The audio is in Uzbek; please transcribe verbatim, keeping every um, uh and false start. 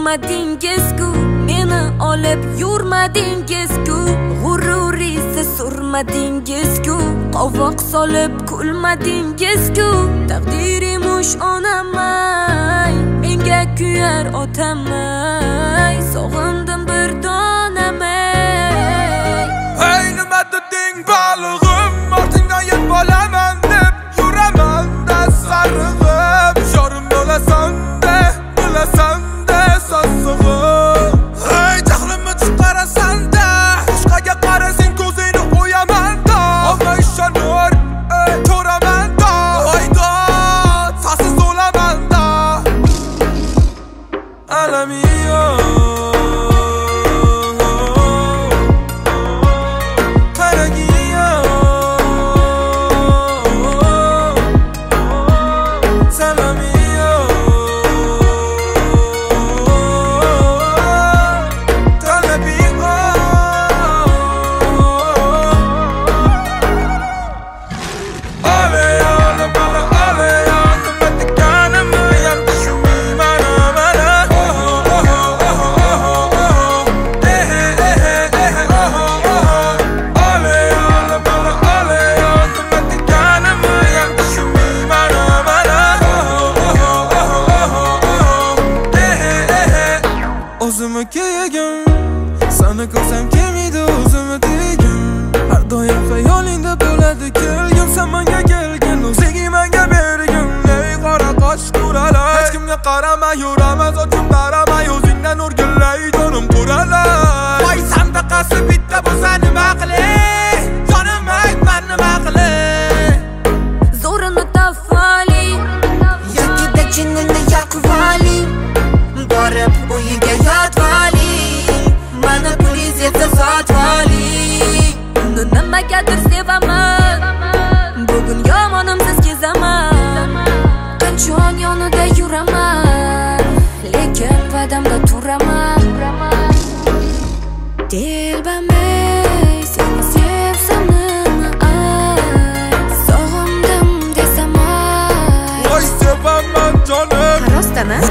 Urmadingiz-ku, meni olib yurmadingiz-ku, g'ururisiz surmadingiz-ku, qovoq solib kulmadingiz-ku. Taqdirimush onamay, menga kuyar otamay, sog'indim bir donamay. Hey, nima deding balig'im, ortingdan yeb olaman deb yuraman-da sarig'im. Yorim bo'lasan-da, bo'lasan-da sassig'im. Hey, jahlimni chiqarasan-da, boshqaga qarasang ko'zingni o'yaman-da. Olma ishonur, ey, ko'raman-da. Hayda, sasiz o'laman-da. Alamiyo o'zimni kiyagim, seni ko'rsam kelmaydi o'zimni tegim. Har doim xayolingda bo'ladi kelgin, sen menga kelgin, o'zing menga bergin. Ey qora qoch to'ralar, hech kimga qaramay yuraman, sochim qaramay o'zingdan o'rgilay jonim quralar. Voy sandaqasi bitta bo'lsa nima qilay, jonim aytma nima qilay. Zo'rini tafali, yakida jinnini yaqvali, borib uyiga yotvali, mana puliz yetsa sotvali. Uni nimagadir sevaman, bugun yomonimsiz kezaman. Qachon yonida yuraman, lekin va'damda turaman. Dilbamay, seni sevsam nima ay, sog'indim desam ay. Voy sevaman jonim, rostdan-a?